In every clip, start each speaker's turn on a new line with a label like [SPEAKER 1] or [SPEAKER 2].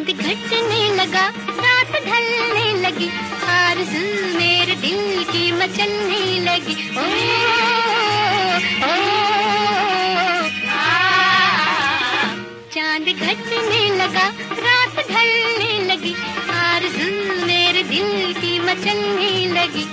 [SPEAKER 1] चांद घटने लगा, रात ढलने लगी, आरज़ू मेरे दिल की मचलने लगी। ओ, ओ, चांद घटने लगा, रात ढलने लगी, आरज़ू मेरे दिल की मचलने लगी।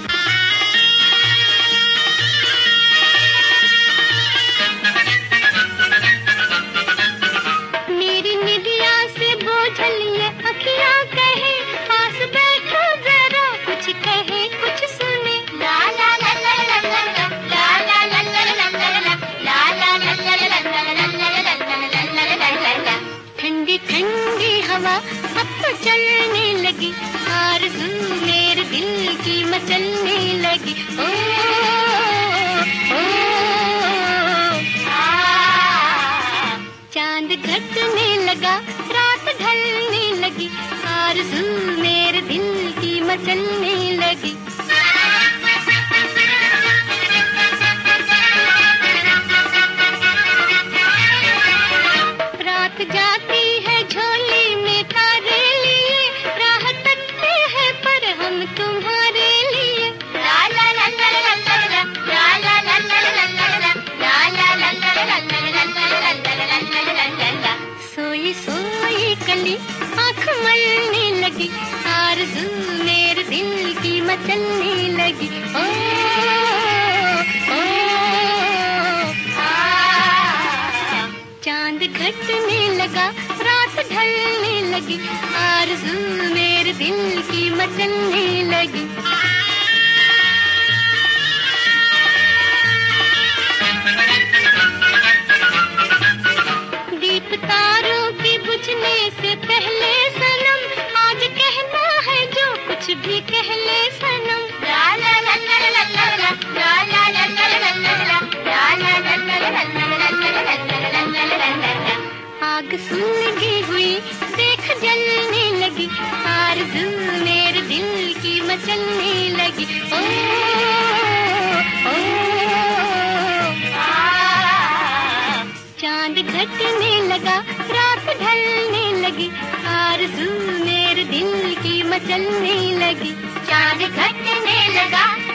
[SPEAKER 1] मेरी निदिया से बोझल ये अखियाँ कहे, पास बैठो जरा कुछ कहे कुछ सुने। ला ला ला ला ला ला ला ला ला ला ला ला ला ला ला। ठंडी ठंडी हवा अब तो चलने लगी, आरज़ू मेरे दिल की मचलने लगी। ओ, ओ, चांद घटने लगा, रात ढलने लगी, आरज़ू मेरे दिल की मचलने लगी। रात जाती है झोली में तारे लिए, राह तकते हैं पर हम तुम्हारे लिए। ला ला ला ला ला ला ला ला ला ला ला ला ला। सोई सोई कली आँख मलने लगी, आरज़ू मेरे दिल की मचलने लगी। ओ, ओ, चांद घटने लगा, रात ढलने लगी, आरज़ू मेरे दिल की मचलने लगी। दीप तारों की बुझने से पहले सनम, आज कहना है जो कुछ भी कह ले सनम। ला ला ला ला ला ला ला ला ला ला ला ला ला ला। आग सुलगी हुई देख जलने लगी, आरज़ू मेरे दिल की मचलने लगी। ओ, ओ, चांद घटने लगा, रात ढलने लगी, आरज़ू मेरे दिल की मचलने लगी। चांद घटने लगा,